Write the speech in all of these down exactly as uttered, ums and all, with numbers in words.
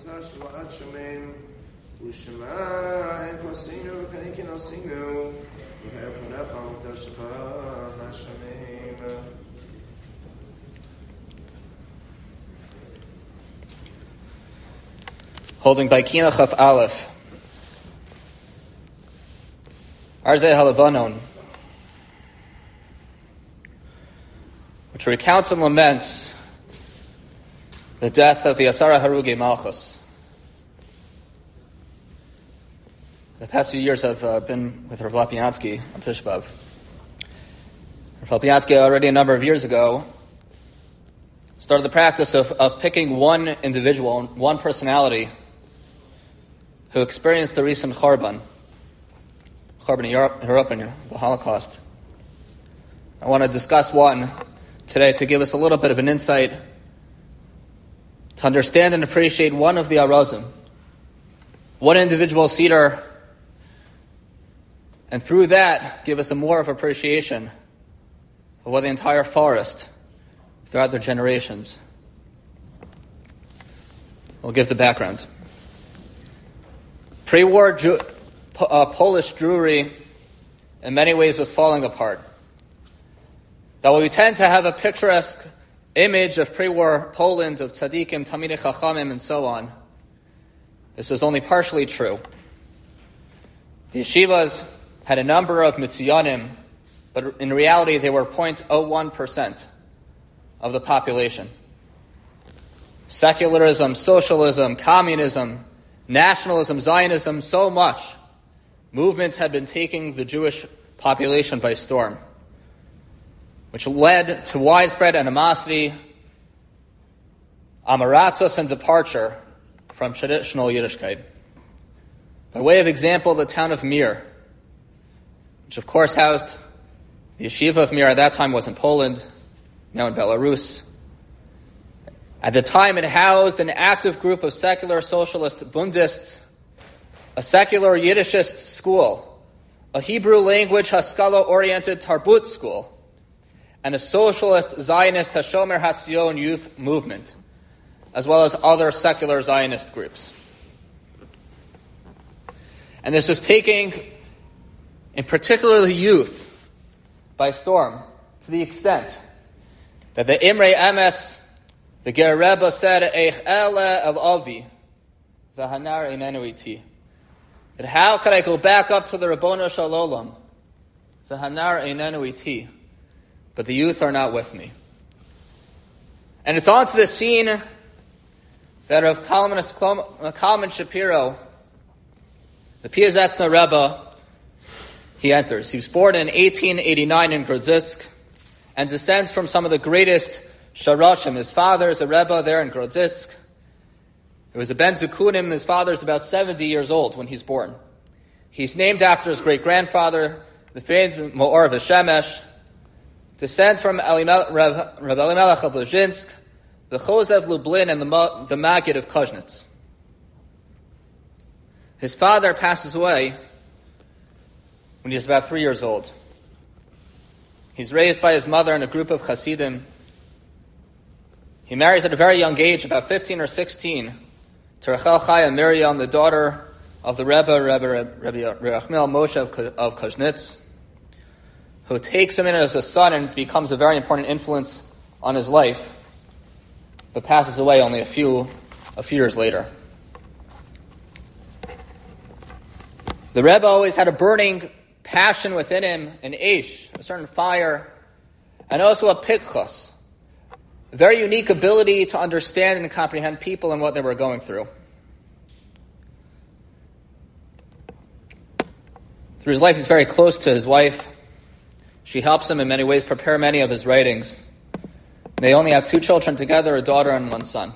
Tash V'La'ad Shomim U'Shema En Kosinu V'Kanikin Osinu V'Her Panecha V'Tashecha HaShomim. Holding by Kina Chaf Aleph. Arzeh Halavanon, which recounts and laments the death of the Asara Harugi Malchus. The past few years I've uh, been with Rav Lapiansky on Tisha B'Av. Rav Lapiansky already a number of years ago started the practice of, of picking one individual, one personality who experienced the recent Churban, Churban in Europe, Europe and the Holocaust. I want to discuss one today to give us a little bit of an insight to understand and appreciate one of the Arazim, one individual Seder, and through that give us a more of appreciation of what the entire forest throughout their generations. We'll give the background. Pre-war Jew, uh, Polish Jewry in many ways was falling apart. Though we tend to have a picturesque image of pre-war Poland, of tzaddikim, tamidei chachamim, and so on, this is only partially true. The yeshivas had a number of mitziyanim, but in reality they were zero point zero one percent of the population. Secularism, socialism, communism, nationalism, Zionism, so much. Movements had been taking the Jewish population by storm, which led to widespread animosity, amaratzos, and departure from traditional Yiddishkeit. By way of example, the town of Mir, which of course housed the yeshiva of Mir, at that time was in Poland, now in Belarus. At the time, it housed an active group of secular socialist Bundists, a secular Yiddishist school, a Hebrew language Haskalah-oriented Tarbut school, and a socialist Zionist Hashomer Hatzion youth movement, as well as other secular Zionist groups. And this was taking, in particular the youth, by storm, to the extent that the Imrei Emes, the Ger Rebbe, said, Eich ele el avi, v'hanar einenu iti. That how could I go back up to the Ribbono Shel Olam, v'hanar einenu iti, but the youth are not with me. And it's on to the scene that of Kalman, Kalman Shapiro, the Piazetzna Rebbe, he enters. He was born in eighteen eighty-nine in Grodzisk and descends from some of the greatest Sharashim. His father is a Rebbe there in Grodzisk. It was a Ben Zukunim. His father is about seventy years old when he's born. He's named after his great-grandfather, the famed Maor of Shemesh, descends from Elimel, Reb, Reb Elimelech of Lezhinsk, the Chozev Lublin, and the, the Maggid of Koznitz. His father passes away when he was about three years old. He's raised by his mother and a group of Hasidim. He marries at a very young age, about fifteen or sixteen, to Rachel Chaya Miriam, the daughter of the Rebbe, Rebbe, Rebbe Rechmiel Moshe of, of Koznitz, who takes him in as a son and becomes a very important influence on his life, but passes away only a few, a few years later. The Rebbe always had a burning passion within him, an eish, a certain fire, and also a pikchus, a very unique ability to understand and comprehend people and what they were going through. Through his life, he's very close to his wife. She helps him in many ways prepare many of his writings. They only have two children together, a daughter and one son.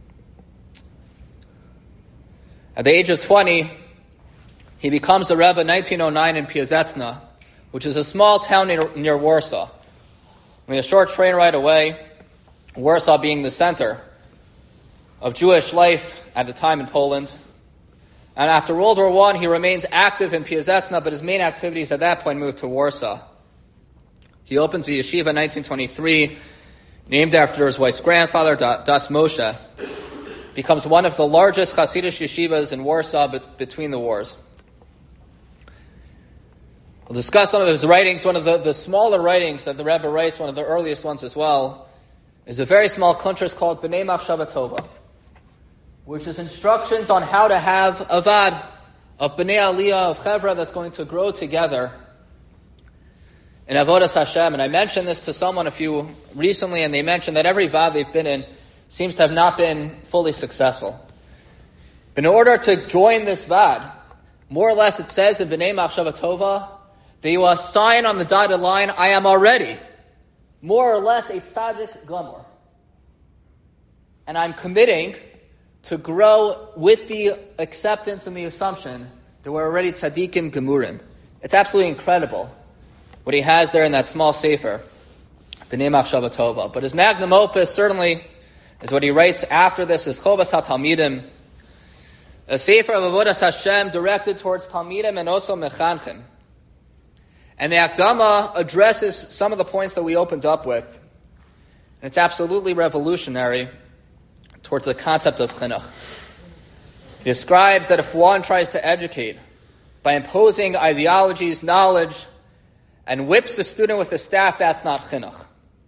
At the age of twenty, he becomes a Rebbe in nineteen oh nine in Piazetzna, which is a small town near, near Warsaw. I mean, a short train ride away, Warsaw being the center of Jewish life at the time in Poland. And after World War One, he remains active in Piazetzna, but his main activities at that point moved to Warsaw. He opens a yeshiva in nineteen twenty-three, named after his wife's grandfather, Das Moshe. becomes one of the largest Hasidic yeshivas in Warsaw be- between the wars. We'll discuss some of his writings. One of the, the smaller writings that the Rebbe writes, one of the earliest ones as well, is a very small kuntras called B'nai Machshava Tova, which is instructions on how to have a vad of B'nai Aliyah, of Chevra, that's going to grow together in Avodas Hashem. And I mentioned this to someone a few recently, and they mentioned that every vad they've been in seems to have not been fully successful. But in order to join this vad, more or less it says in B'nai Machshava Tova that you assign on the dotted line, I am already more or less a tzaddik gamor. And I'm committing to grow with the acceptance and the assumption that we're already tzaddikim gemurim. It's absolutely incredible what he has there in that small sefer, B'nai Machshava Tova. But his magnum opus certainly is what he writes after this, is Chobas HaTalmidim, a sefer of Avodas Hashem directed towards Talmidim and also Mechanchim. And the Akdama addresses some of the points that we opened up with. And it's absolutely revolutionary towards the concept of chinuch. He describes that if one tries to educate by imposing ideologies, knowledge, and whips the student with the staff, that's not chinuch.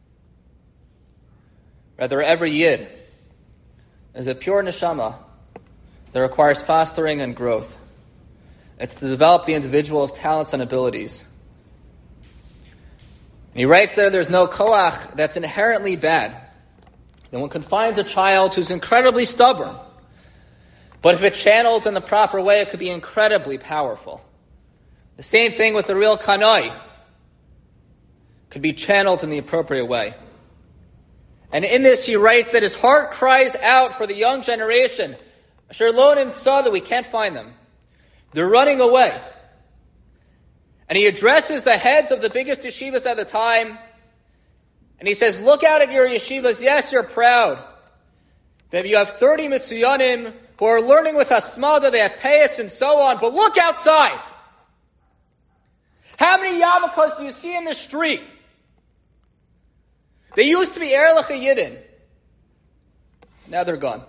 Rather, every yid is a pure neshama that requires fostering and growth. It's to develop the individual's talents and abilities. And he writes there, there's no koach that's inherently bad. And one can find a child who's incredibly stubborn, but if it's channeled in the proper way, it could be incredibly powerful. The same thing with the real kanoi. Could be channeled in the appropriate way. And in this, he writes that his heart cries out for the young generation. Asher lo nimtza, that we can't find them. They're running away. And he addresses the heads of the biggest yeshivas at the time. And he says, look out at your yeshivas. Yes, you're proud that you have thirty mitzuyanim who are learning with Hasmada, they have payas and so on. But look outside. How many yarmulkes do you see in the street? They used to be Erlich Yidden. Now they're gone.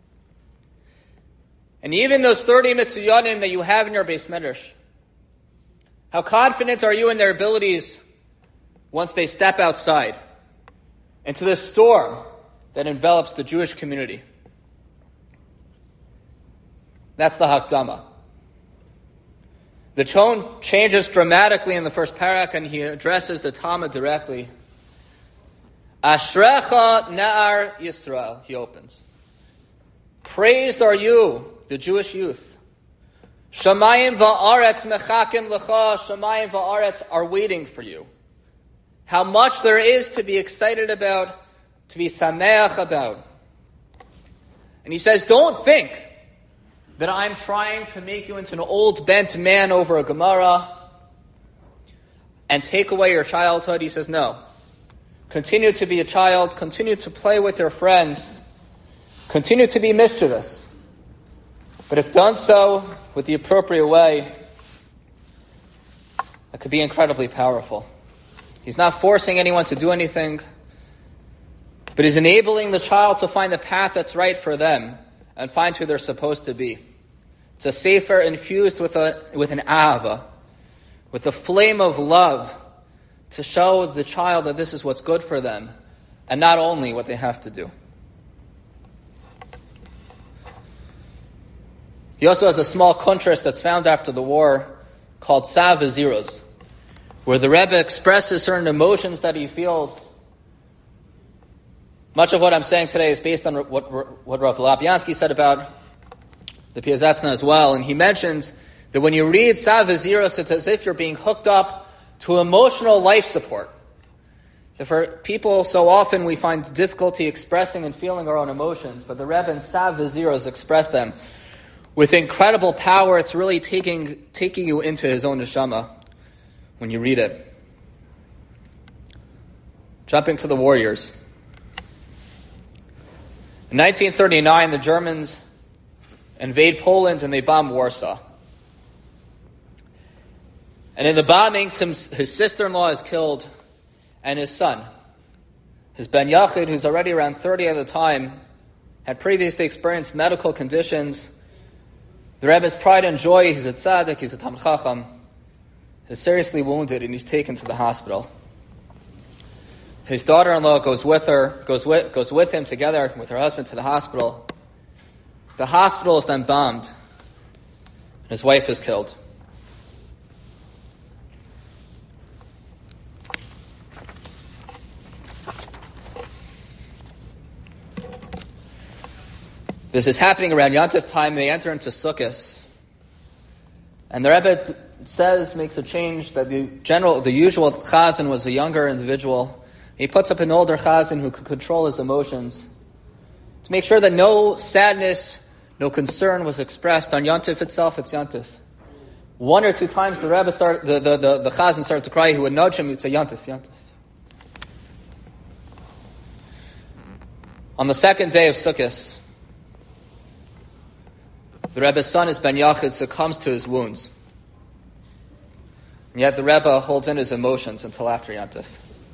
And even those thirty mitzuyanim that you have in your Beis Medrash, how confident are you in their abilities once they step outside into the storm that envelops the Jewish community? That's the Hakdama. The tone changes dramatically in the first parak, and he addresses the Talmud directly. Ashrecha Na'ar Yisrael, he opens. Praised are you, the Jewish youth. Shamayim va'aretz mechakim lecha. Shamayim va'aretz are waiting for you. How much there is to be excited about, to be sameach about. And he says, don't think that I'm trying to make you into an old bent man over a Gemara and take away your childhood. He says, no. Continue to be a child. Continue to play with your friends. Continue to be mischievous. But if done so with the appropriate way, that could be incredibly powerful. He's not forcing anyone to do anything, but he's enabling the child to find the path that's right for them and find who they're supposed to be. It's a sefer infused with a with an ahava, with a flame of love to show the child that this is what's good for them and not only what they have to do. He also has a small kuntras that's found after the war called Sav V'Ziros, where the Rebbe expresses certain emotions that he feels. Much of what I'm saying today is based on what, what Rav Lapiansky said about the Piazetzna as well. And he mentions that when you read Sav V'Ziros, it's as if you're being hooked up to emotional life support. So for people, so often we find difficulty expressing and feeling our own emotions, but the Rebbe in Sav V'Ziros express them with incredible power. It's really taking taking you into his own neshama when you read it. Jumping to the warriors. In nineteen thirty-nine, the Germans invade Poland and they bomb Warsaw. And in the bombings, his sister-in-law is killed, and his son, his Ben Yachid, who's already around thirty at the time, had previously experienced medical conditions. The Rebbe's pride and joy, he's a tzaddik, he's a Talmid Chacham, is seriously wounded and he's taken to the hospital. His daughter-in-law goes with her, goes with, goes with him together with her husband to the hospital. The hospital is then bombed, and his wife is killed. This is happening around Yontif time. They enter into Sukkot. And the Rebbe says, makes a change, that the general, the usual chazan was a younger individual. He puts up an older chazan who could control his emotions to make sure that no sadness, no concern was expressed. On Yontif itself, it's Yontif. One or two times the Rebbe started, the, the, the, the chazan started to cry. He would nudge him, he would say, Yontif, Yontif. On the second day of Sukkot, the Rebbe's son, is Ben Yachid, succumbs to his wounds. And yet the Rebbe holds in his emotions until after Yontif.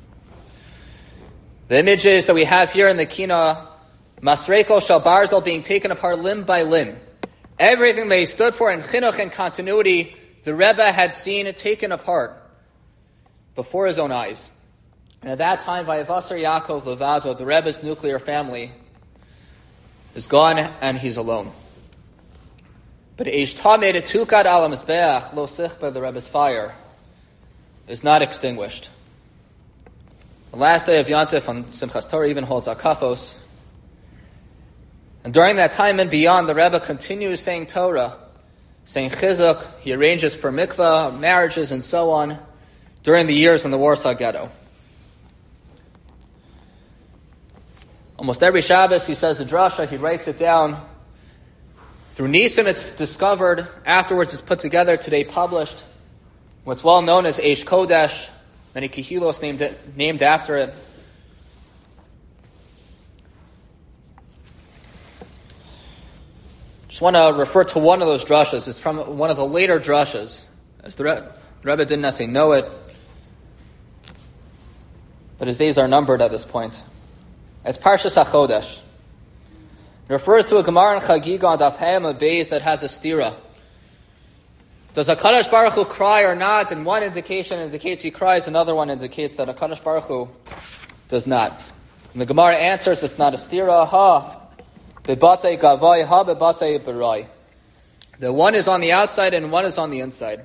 The images that we have here in the Kina, Masreko Shal Barzal, being taken apart limb by limb. Everything they stood for in chinuch and continuity, the Rebbe had seen it taken apart before his own eyes. And at that time, Vayavasar Yaakov Levado, the Rebbe's nuclear family, is gone and he's alone. But Eish Tamed Tukad Al Mizbeach Lo Sichba, the Rebbe's fire, is not extinguished. The last day of Yontif on Simchas Torah even holds Akafos. And during that time and beyond, the Rebbe continues saying Torah, saying Chizuk. He arranges for mikvah, marriages, and so on during the years in the Warsaw Ghetto. Almost every Shabbos he says a drasha, he writes it down. Through Nisim it's discovered, afterwards it's put together, today published. What's well known as Eish Kodesh, many Kehilos named it, named after it. Just want to refer to one of those drashas. It's from one of the later drashas. As the Rebbe, the Rebbe didn't necessarily know it, but his days are numbered at this point. It's Parshas HaChodesh. It refers to a Gemara in Chagiga on Daf Hayim Beis that has a stira. Does HaKadosh Baruch Hu cry or not? And one indication indicates he cries, another one indicates that HaKadosh Baruch Hu does not. And the Gemara answers it's not a stira. Ha, bebatei gavai, ha bebatei berai. The one is on the outside and one is on the inside.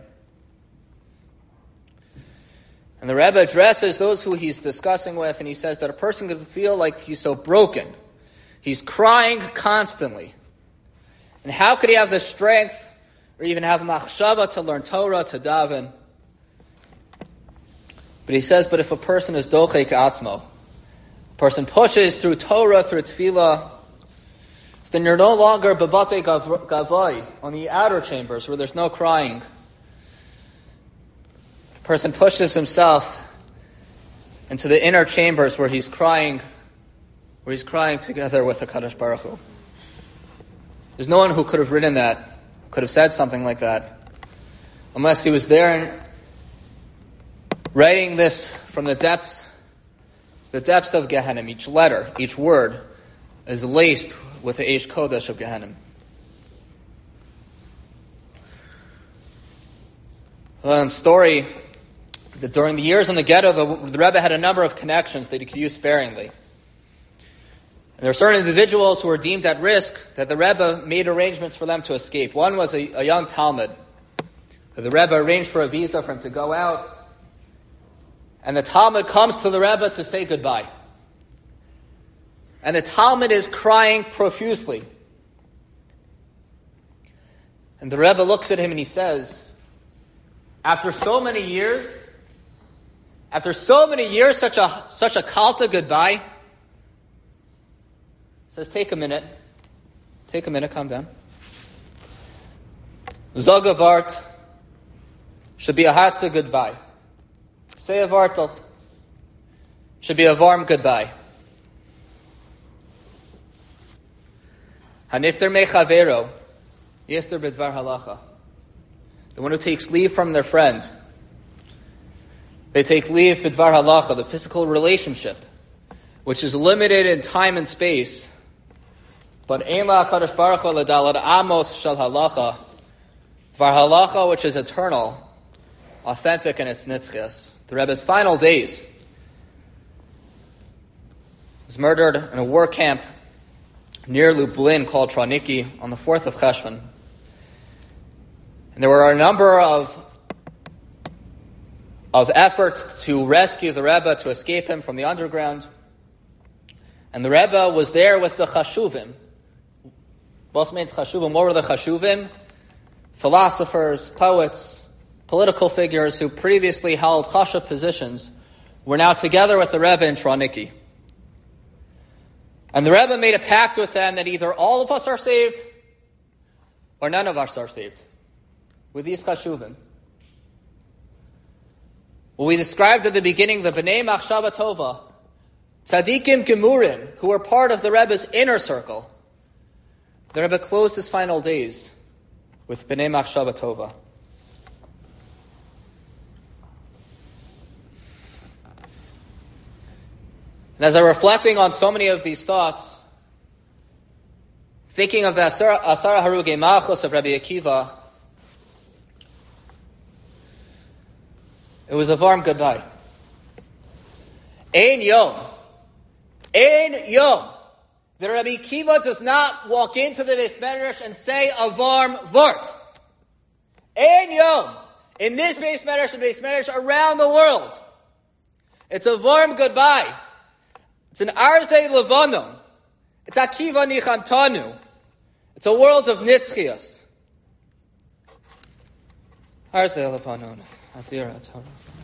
And the Rebbe addresses those who he's discussing with, and he says that a person can feel like he's so broken. He's crying constantly. And how could he have the strength or even have machshava to learn Torah, to daven? But he says, but if a person is dochek atzmo, a person pushes through Torah, through tefillah, so then you're no longer bebate gavai, on the outer chambers where there's no crying. A person pushes himself into the inner chambers where he's crying, where he's crying together with the HaKadosh Baruch Hu. There's no one who could have written that, who could have said something like that, unless he was there and writing this from the depths, the depths of Gehenim. Each letter, each word, is laced with the Eish Kodesh of Gehenim. Well, story that during the years in the ghetto, the, the Rebbe had a number of connections that he could use sparingly. And there are certain individuals who were deemed at risk that the Rebbe made arrangements for them to escape. One was a, a young Talmud. The Rebbe arranged for a visa for him to go out. And the Talmud comes to the Rebbe to say goodbye. And the Talmud is crying profusely. And the Rebbe looks at him and he says, after so many years, after so many years, such a such a kalta goodbye, says, take a minute. Take a minute, calm down. Zogavart should be a hatza goodbye. Say a vartal. Should be a warm goodbye. Hanifter mechavero, yifter bidvar halacha. The one who takes leave from their friend, they take leave bidvar halacha, the physical relationship, which is limited in time and space. But Ein La HaKadosh Baruch Hu L'Dalad Amos Shel Halacha, Var Halacha, which is eternal, authentic in its nitzchias. The Rebbe's final days was murdered in a war camp near Lublin called Troniki on the fourth of Cheshvan. And there were a number of of efforts to rescue the Rebbe, to escape him from the underground. And the Rebbe was there with the Chashuvim. What meant Chashuvim? What were the Chashuvim? Philosophers, poets, political figures who previously held Chashuv positions were now together with the Rebbe in Troniki. And the Rebbe made a pact with them that either all of us are saved or none of us are saved. With these Chashuvim. What we described at the beginning, the B'nai Machshava Tova, Tzadikim Gemurim, who were part of the Rebbe's inner circle. The Rebbe closed his final days with B'nai Machshava Tova. And as I'm reflecting on so many of these thoughts, thinking of the Asara, Asara Harugei Malchus of Rabbi Akiva, it was a warm goodbye. Ein Yom. Ein Yom. The Rabbi Akiva does not walk into the Beis Medrash and say a warm word. Ein Yom. In this Beis Medrash and Beis Medrash around the world. It's a warm goodbye. It's an Arzei Levanon. It's Akiva Nichamtanu. It's a world of Nitzchias. Arzei Levanon. Atira Torah.